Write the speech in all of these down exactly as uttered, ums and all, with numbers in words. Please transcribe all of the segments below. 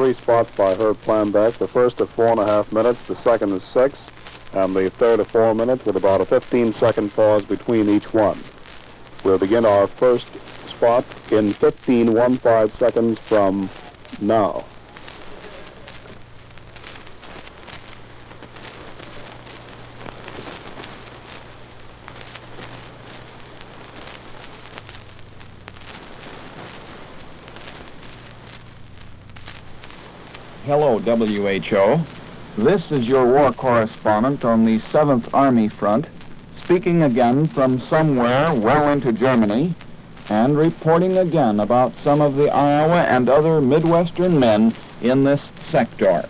Three spots by Herb Planbeck. The first of four and a half minutes, the second is six, and the third of four minutes with about a fifteen second pause between each one. We'll begin our first spot in fifteen one five seconds from now. Hello, W H O. This is your war correspondent on the seventh Army Front, speaking again from somewhere well into Germany, and reporting again about some of the Iowa and other Midwestern men in this sector.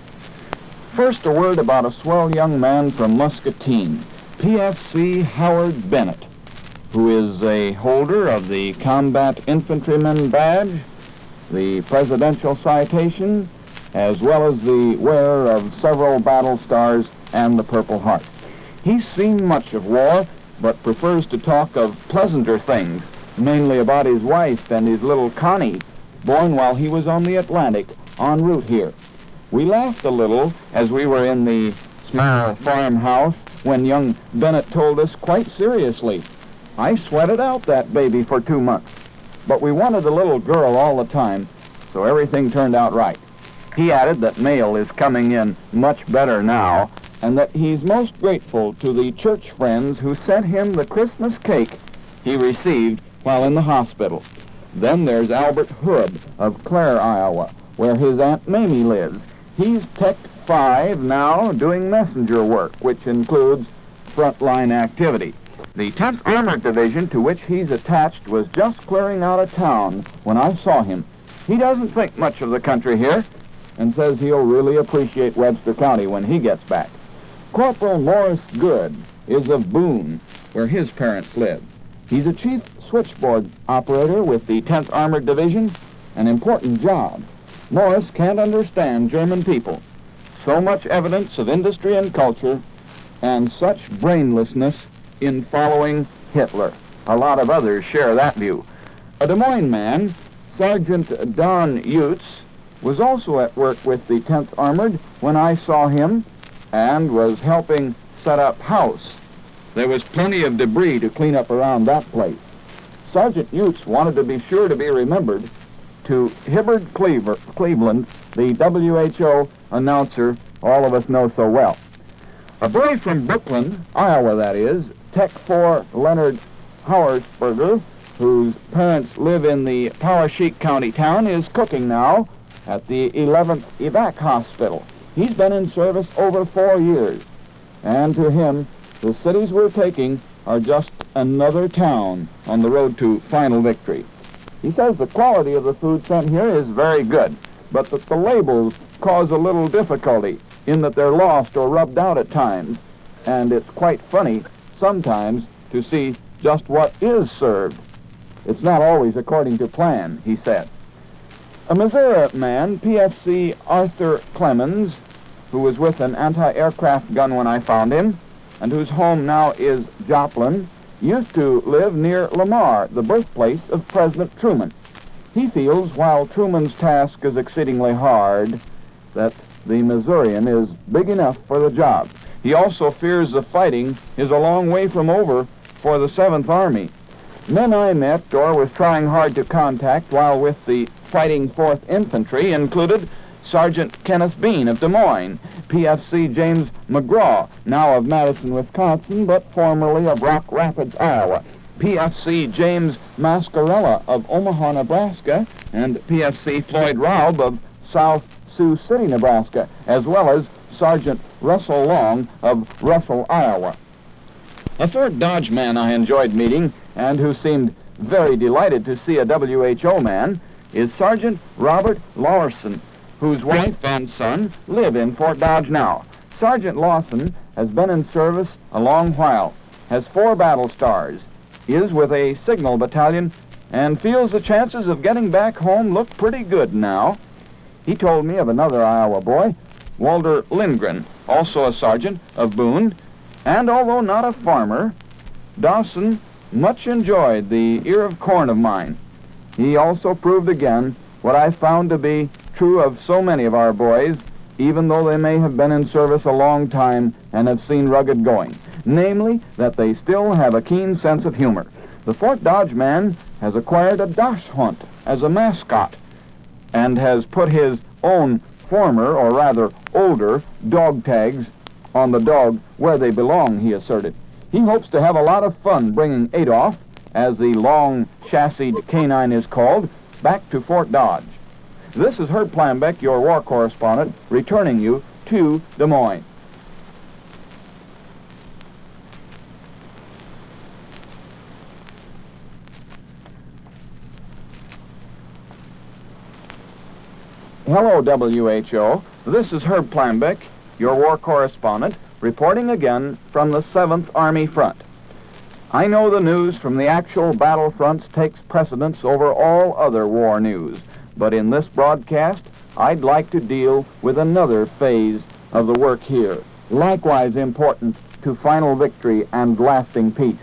First, a word about a swell young man from Muscatine, P F C Howard Bennett, who is a holder of the Combat Infantryman Badge, the Presidential Citation, as well as the wearer of several battle stars and the Purple Heart. He's seen much of war, but prefers to talk of pleasanter things, mainly about his wife and his little Connie, born while he was on the Atlantic, en route here. We laughed a little as we were in the small farmhouse when young Bennett told us quite seriously, "I sweated out that baby for two months, but we wanted a little girl all the time, so everything turned out right." He added that mail is coming in much better now, and that he's most grateful to the church friends who sent him the Christmas cake he received while in the hospital. Then there's Albert Hood of Clare, Iowa, where his Aunt Mamie lives. He's Tech five now, doing messenger work, which includes frontline activity. The tenth Armored Division, to which he's attached, was just clearing out of town when I saw him. He doesn't think much of the country here, and says he'll really appreciate Webster County when he gets back. Corporal Morris Good is of Boone, where his parents live. He's a chief switchboard operator with the tenth Armored Division, an important job. Morris can't understand German people. So much evidence of industry and culture, and such brainlessness in following Hitler. A lot of others share that view. A Des Moines man, Sergeant Don Utes, was also at work with the tenth Armored when I saw him and was helping set up house. There was plenty of debris to clean up around that place. Sergeant Utes wanted to be sure to be remembered to Hibbard Cleaver, Cleveland, the W H O announcer all of us know so well. A boy from Brooklyn, Iowa that is, Tech four Leonard Howersberger, whose parents live in the Poweshiek County town, is cooking now at the eleventh Evac Hospital. He's been in service over four years, and to him, the cities we're taking are just another town on the road to final victory. He says the quality of the food sent here is very good, but that the labels cause a little difficulty in that they're lost or rubbed out at times, and it's quite funny sometimes to see just what is served. It's not always according to plan, he said. A Missouri man, P F C Arthur Clemens, who was with an anti-aircraft gun when I found him, and whose home now is Joplin, used to live near Lamar, the birthplace of President Truman. He feels, while Truman's task is exceedingly hard, that the Missourian is big enough for the job. He also fears the fighting is a long way from over for the seventh Army. Men I met or was trying hard to contact while with the Fighting fourth Infantry included Sergeant Kenneth Bean of Des Moines, P F C James McGraw, now of Madison, Wisconsin, but formerly of Rock Rapids, Iowa, P F C James Mascarella of Omaha, Nebraska, and P F C Floyd Raub of South Sioux City, Nebraska, as well as Sergeant Russell Long of Russell, Iowa. A third Dodge man I enjoyed meeting, and who seemed very delighted to see a W H O man, is Sergeant Robert Lawson, whose wife and son live in Fort Dodge now. Sergeant Lawson has been in service a long while, has four battle stars, is with a signal battalion, and feels the chances of getting back home look pretty good now. He told me of another Iowa boy, Walter Lindgren, also a sergeant of Boone, and although not a farmer, Dawson much enjoyed the ear of corn of mine. He also proved again what I found to be true of so many of our boys, even though they may have been in service a long time and have seen rugged going, namely that they still have a keen sense of humor. The Fort Dodge man has acquired a dachshund as a mascot and has put his own former, or rather older, dog tags on the dog where they belong, he asserted. He hopes to have a lot of fun bringing Adolf, as the long chassised canine is called, back to Fort Dodge. This is Herb Plambeck, your war correspondent, returning you to Des Moines. Hello, W H O. This is Herb Plambeck, your war correspondent, reporting again from the seventh Army Front. I know the news from the actual battlefronts takes precedence over all other war news, but in this broadcast, I'd like to deal with another phase of the work here, likewise important to final victory and lasting peace.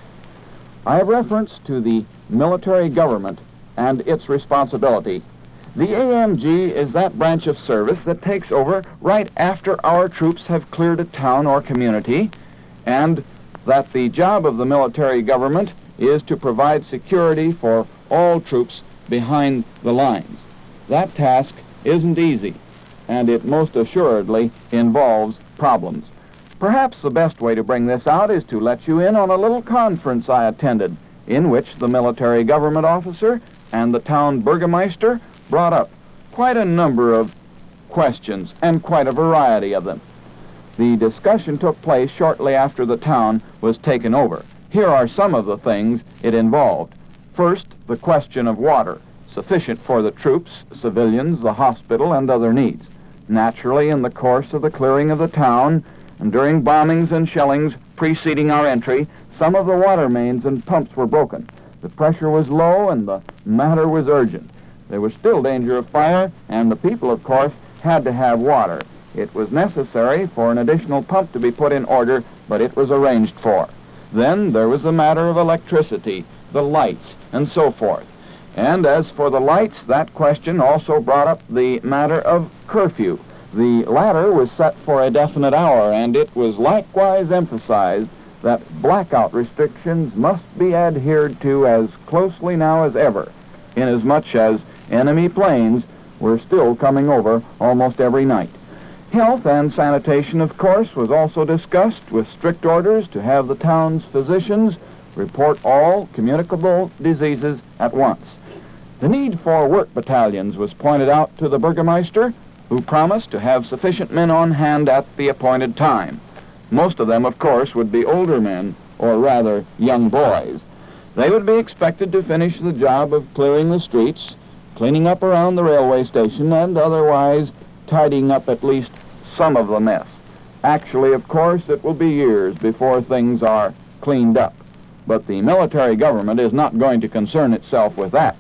I have reference to the military government and its responsibility. The A M G is that branch of service that takes over right after our troops have cleared a town or community, and that the job of the military government is to provide security for all troops behind the lines. That task isn't easy, and it most assuredly involves problems. Perhaps the best way to bring this out is to let you in on a little conference I attended, in which the military government officer and the town burgomaster brought up quite a number of questions, and quite a variety of them. The discussion took place shortly after the town was taken over. Here are some of the things it involved. First, the question of water, sufficient for the troops, civilians, the hospital, and other needs. Naturally, in the course of the clearing of the town, and during bombings and shellings preceding our entry, some of the water mains and pumps were broken. The pressure was low, and the matter was urgent. There was still danger of fire, and the people, of course, had to have water. It was necessary for an additional pump to be put in order, but it was arranged for. Then there was the matter of electricity, the lights, and so forth. And as for the lights, that question also brought up the matter of curfew. The latter was set for a definite hour, and it was likewise emphasized that blackout restrictions must be adhered to as closely now as ever, inasmuch as enemy planes were still coming over almost every night. Health and sanitation, of course, was also discussed, with strict orders to have the town's physicians report all communicable diseases at once. The need for work battalions was pointed out to the burgomaster, who promised to have sufficient men on hand at the appointed time. Most of them, of course, would be older men, or rather young boys. They would be expected to finish the job of clearing the streets, cleaning up around the railway station, and otherwise tidying up at least some of the mess. Actually, of course, it will be years before things are cleaned up. But the military government is not going to concern itself with that.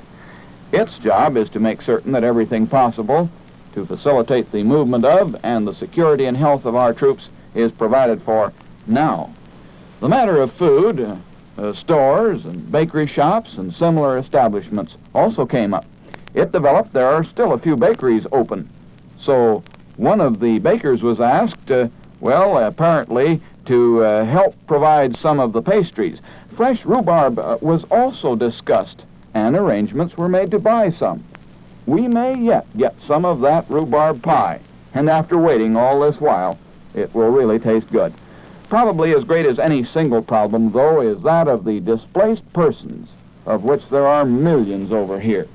Its job is to make certain that everything possible to facilitate the movement of and the security and health of our troops is provided for now. The matter of food, uh, uh, stores and bakery shops and similar establishments also came up. It developed there are still a few bakeries open. So one of the bakers was asked, uh, well, apparently to uh, help provide some of the pastries. Fresh rhubarb uh, was also discussed, and arrangements were made to buy some. We may yet get some of that rhubarb pie, and after waiting all this while, it will really taste good. Probably as great as any single problem, though, is that of the displaced persons, of which there are millions over here.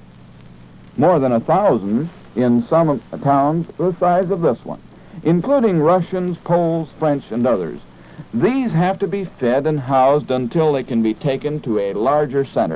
More than a thousand in some towns the size of this one, including Russians, Poles, French, and others. These have to be fed and housed until they can be taken to a larger center.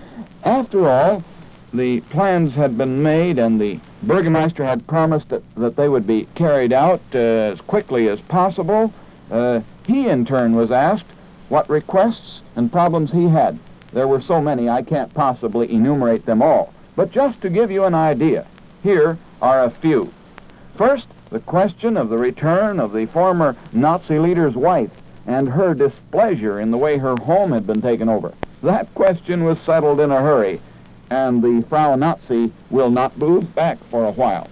After all, the plans had been made, and the burgomaster had promised that, that they would be carried out uh, as quickly as possible. Uh, he, in turn, was asked what requests and problems he had. There were so many I can't possibly enumerate them all. But just to give you an idea, here are a few. First, the question of the return of the former Nazi leader's wife and her displeasure in the way her home had been taken over. That question was settled in a hurry, and the Frau Nazi will not move back for a while.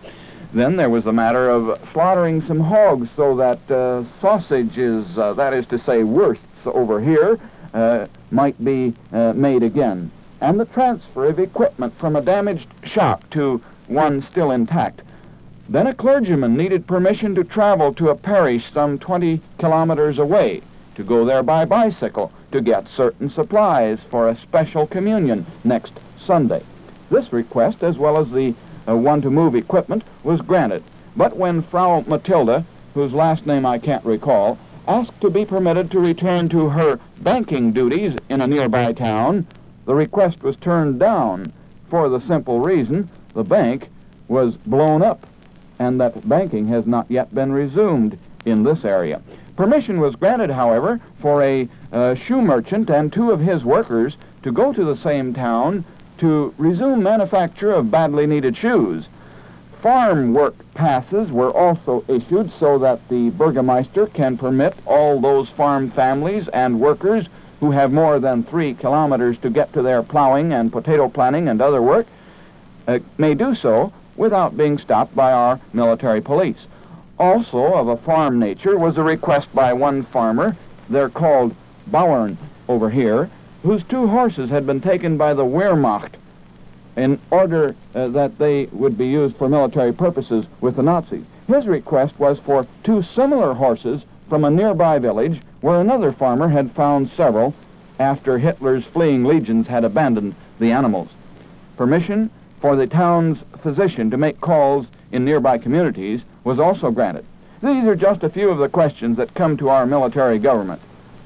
Then there was the matter of slaughtering some hogs so that uh, sausage is, uh, that is to say, wursts over here, uh, might be uh, made again. And the transfer of equipment from a damaged shop to one still intact. Then a clergyman needed permission to travel to a parish some twenty kilometers away, to go there by bicycle to get certain supplies for a special communion next Sunday. This request, as well as the uh, one to move equipment, was granted. But when Frau Matilda, whose last name I can't recall, asked to be permitted to return to her banking duties in a nearby town, the request was turned down for the simple reason the bank was blown up, and that banking has not yet been resumed in this area. Permission was granted, however, for a uh, shoe merchant and two of his workers to go to the same town to resume manufacture of badly needed shoes. Farm work passes were also issued so that the Burgermeister can permit all those farm families and workers who have more than three kilometers to get to their plowing and potato planting and other work uh, may do so without being stopped by our military police. Also of a farm nature was a request by one farmer, they're called Bauern over here, whose two horses had been taken by the Wehrmacht in order uh, that they would be used for military purposes with the Nazis. His request was for two similar horses from a nearby village where another farmer had found several after Hitler's fleeing legions had abandoned the animals. Permission for the town's physician to make calls in nearby communities was also granted. These are just a few of the questions that come to our military government.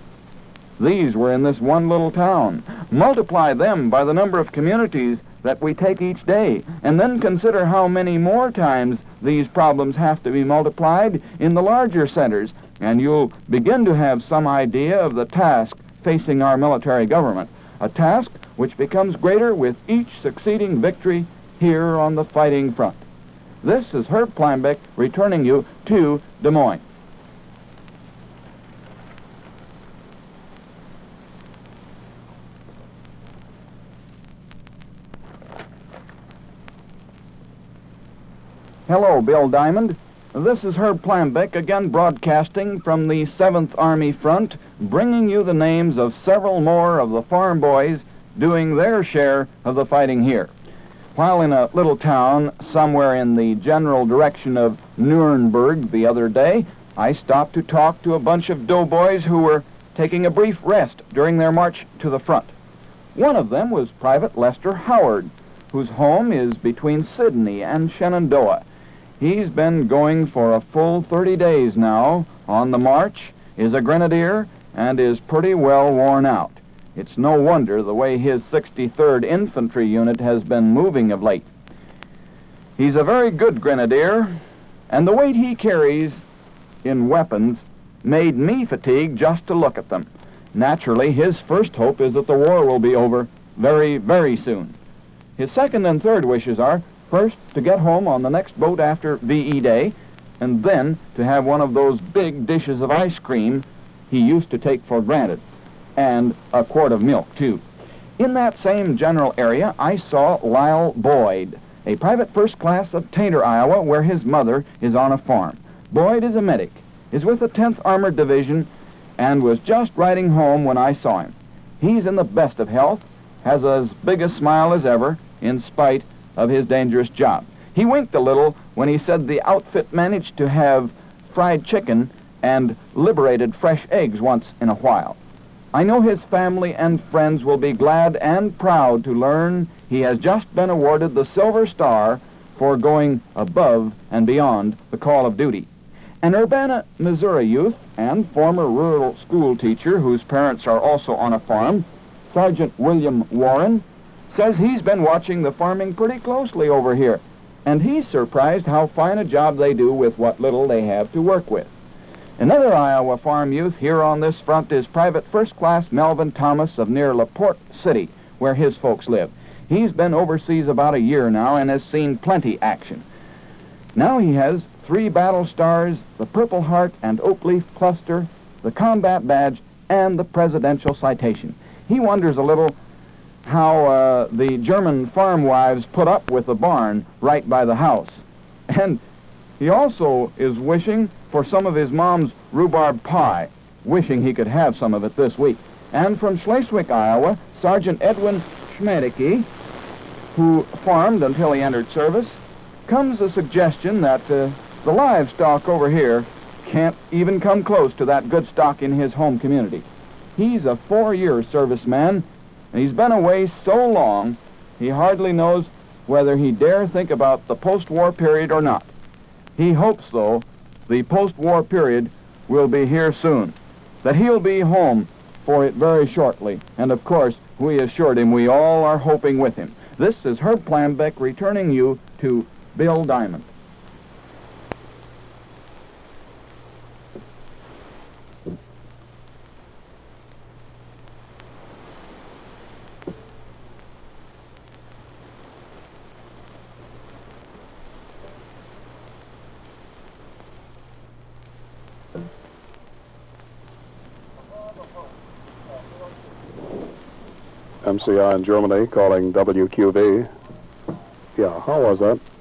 These were in this one little town. Multiply them by the number of communities that we take each day, and then consider how many more times these problems have to be multiplied in the larger centers, and you'll begin to have some idea of the task facing our military government, a task which becomes greater with each succeeding victory here on the fighting front. This is Herb Planbeck returning you to Des Moines. Hello, Bill Diamond. This is Herb Planbeck, again broadcasting from the seventh Army Front, bringing you the names of several more of the farm boys doing their share of the fighting here. While in a little town somewhere in the general direction of Nuremberg the other day, I stopped to talk to a bunch of doughboys who were taking a brief rest during their march to the front. One of them was Private Lester Howard, whose home is between Sydney and Shenandoah. He's been going for a full thirty days now on the march, is a grenadier, and is pretty well worn out. It's no wonder the way his sixty-third Infantry Unit has been moving of late. He's a very good grenadier, and the weight he carries in weapons made me fatigue just to look at them. Naturally, his first hope is that the war will be over very, very soon. His second and third wishes are, first, to get home on the next boat after V E Day, and then to have one of those big dishes of ice cream he used to take for granted, and a quart of milk, too. In that same general area, I saw Lyle Boyd, a private first class of Tainter, Iowa, where his mother is on a farm. Boyd is a medic, is with the tenth Armored Division, and was just riding home when I saw him. He's in the best of health, has as big a smile as ever, in spite of his dangerous job. He winked a little when he said the outfit managed to have fried chicken and liberated fresh eggs once in a while. I know his family and friends will be glad and proud to learn he has just been awarded the Silver Star for going above and beyond the call of duty. An Urbana, Missouri youth and former rural school teacher whose parents are also on a farm, Sergeant William Warren, says he's been watching the farming pretty closely over here, and he's surprised how fine a job they do with what little they have to work with. Another Iowa farm youth here on this front is Private First Class Melvin Thomas of near LaPorte City, where his folks live. He's been overseas about a year now and has seen plenty action. Now he has three battle stars, the Purple Heart and Oak Leaf Cluster, the Combat Badge, and the Presidential Citation. He wonders a little how uh, the German farm wives put up with the barn right by the house. And He also is wishing for some of his mom's rhubarb pie, wishing he could have some of it this week. And from Schleswig, Iowa, Sergeant Edwin Schmedicke, who farmed until he entered service, comes a suggestion that uh, the livestock over here can't even come close to that good stock in his home community. He's a four-year serviceman, and he's been away so long, he hardly knows whether he dare think about the post-war period or not. He hopes, though, the post-war period will be here soon, that he'll be home for it very shortly. And, of course, we assured him we all are hoping with him. This is Herb Plambeck returning you to Bill Diamond. M C I in Germany calling W Q V. Yeah, how was that?